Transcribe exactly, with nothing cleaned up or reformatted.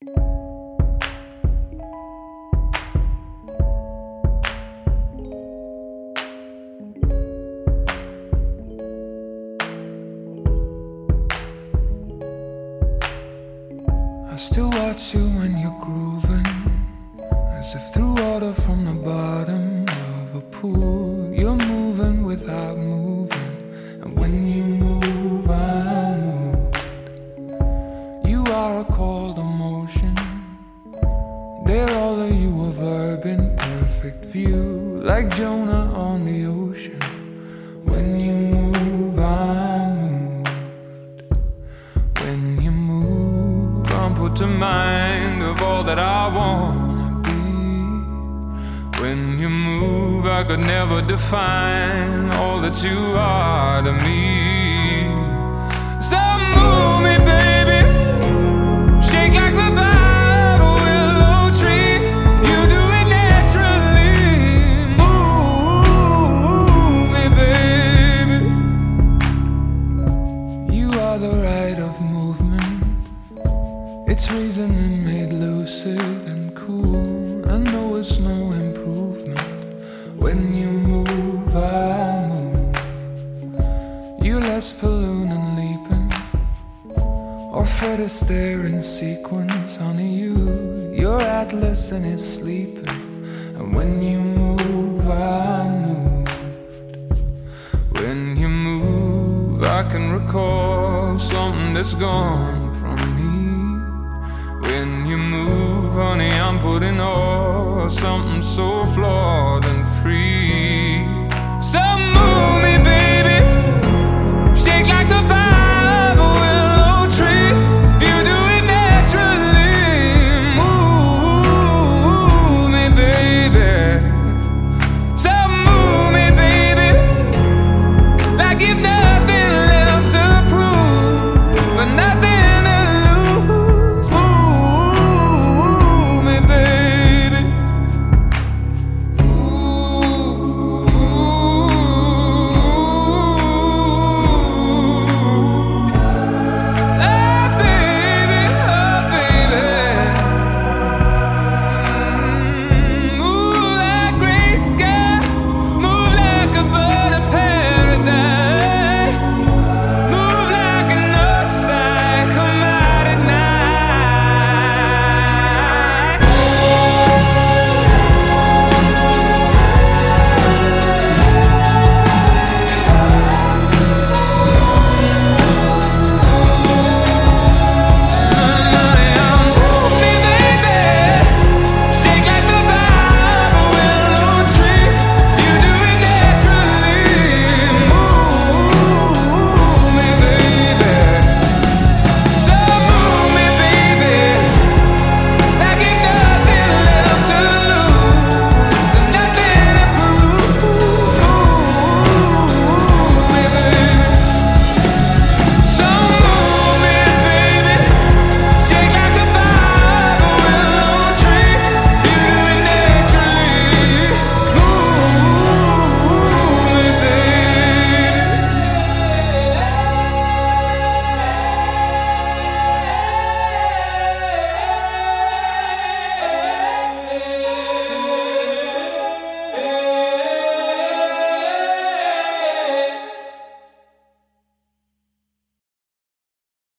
I still watch you when you're grooving, as if through water from the bottom of a pool. You're moving without moving, and when you move, I'm moved. You are a cold emotion. There all of you a verb in perfect view, like Jonah on the ocean. When you move, I'm moved. When you move, I'm put to mind of all that I wanna be. When you move, I could never define all that you are to me. So move me, baby, shake like the battle willow tree. You do it naturally. Move me, baby. You are the rite of movement. It's reasoning made lucid and cool. I know it's no improvement. When you move, I move. You less balloon and leaping, or Fred Astaire in sequence. Honey, you, you're Atlas and it's sleeping. And when you move, I'm moved. When you move, I can recall something that's gone from me. When you move, honey, I'm putting all something so flawed and free.